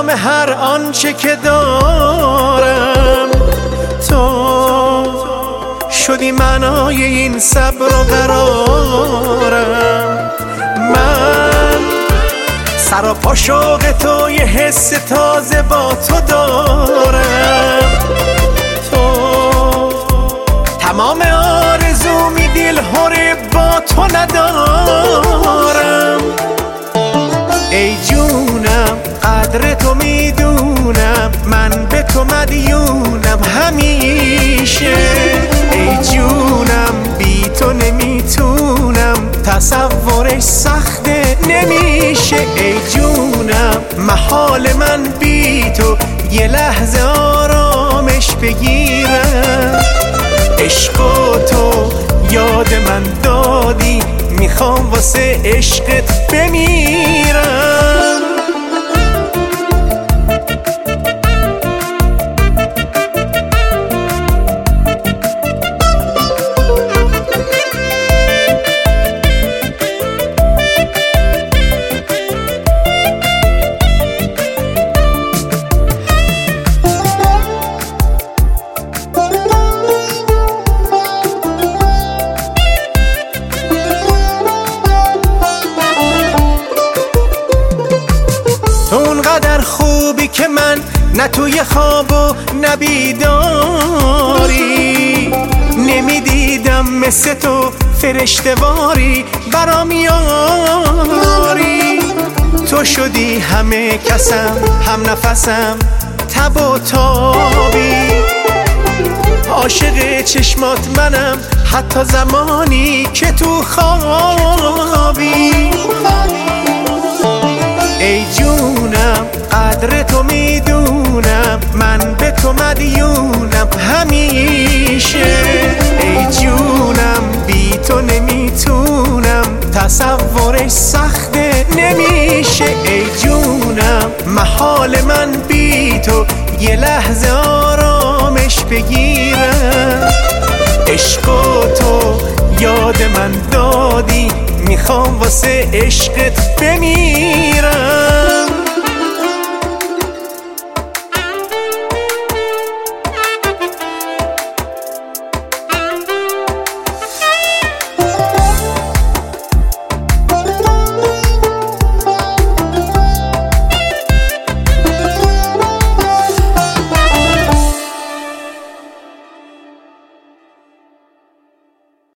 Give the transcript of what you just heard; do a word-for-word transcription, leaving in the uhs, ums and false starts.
تمام هر آنچه که دارم تو شدی معنای این صبر و قرارم. من سراپا شوق تو یه حس تازه با تو دارم. تو تمام آرزومی دلهوره با تو ندارم. ای جونم قدر تو میدونم، من به تو مدیونم همیشه. ای جونم بی تو نمیتونم، تصورش سخته نمیشه. ای جونم محال من بی تو یه لحظه آرامش بگیرم. عشق و تو یاد من دادی، میخوام واسه عشقت بمیرم. اونقدر خوبی که من نه توی خواب و نه بیداری، نمیدیدم مثل تو فرشته‌واری برام یاری. تو شدی همه کسم، هم نفسم، تب و تابی. عاشق چشمات منم حتی زمانی که تو خوابی. ای جونم قدر تو میدونم، من به تو مدیونم همیشه. ای جونم بی تو نمیتونم، تصورش سخته نمیشه. ای جونم محال من بی تو یه لحظه آرامش بگیرم. عشق و تو یاد من دادی، میخوام واسه عشقت بمیرم.